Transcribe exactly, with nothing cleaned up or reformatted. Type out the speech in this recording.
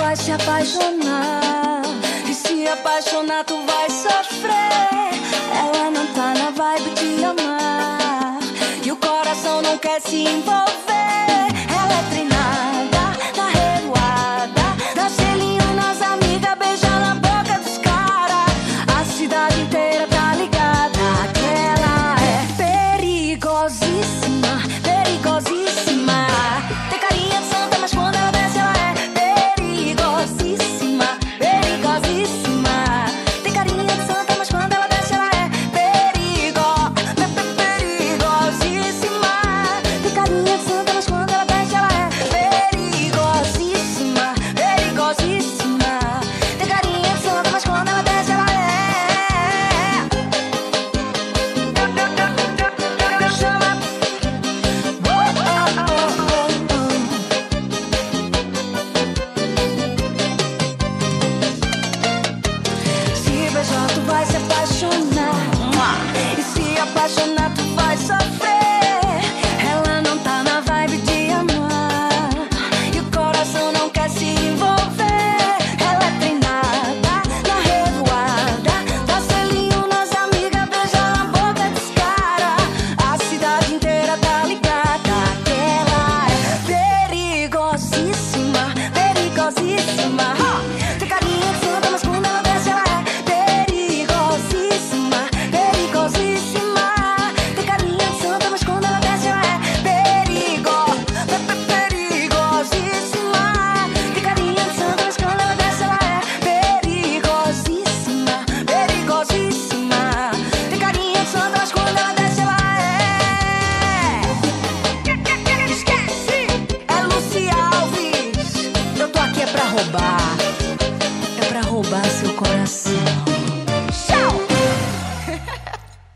vai se apaixonar. E se apaixonar tu vai sofrer. Ela não tá na vibe de amar. E o coração não quer se envolver. Ela é treinada na revoada, dá selinho nas amigas, beija na boca dos caras. A cidade inteira tá ligada que ela é perigosíssima, perigosíssima. Tem carinha de santa, mas quando ela desce ela é perigosíssima, perigosíssima. Tem carinha de santa, mas quando ela desce ela é perigo, perigosíssima. Tem carinha de santa, mas quando ela desce ela é perigosíssima, perigosíssima. Tem carinha de santa, mas quando ela desce ela é. Chama. Oh, oh, oh, oh. Se beijar tu vai se apaixonar. E se apaixonar tu vai sofrer. Ela não tá na vibe de amar. E o coração não quer se envolver. Ela é treinada na revoada, dá selinho nas amigas, beija na boca dos caras. A cidade inteira tá ligada que ela é perigosíssima, perigosíssima. Tem carinha de santa, mas quando ela desce ela é perigosíssima, perigosíssima. Tem carinha de santa, mas quando ela desce ela é perigo, perigosíssima. Tem carinha de santa, mas quando ela desce ela é perigosíssima, perigosíssima. Tem carinha de santa, mas quando ela desce ela é. Esquece! É Lucy Alves. Eu tô aqui é pra roubar, é pra roubar seu coração.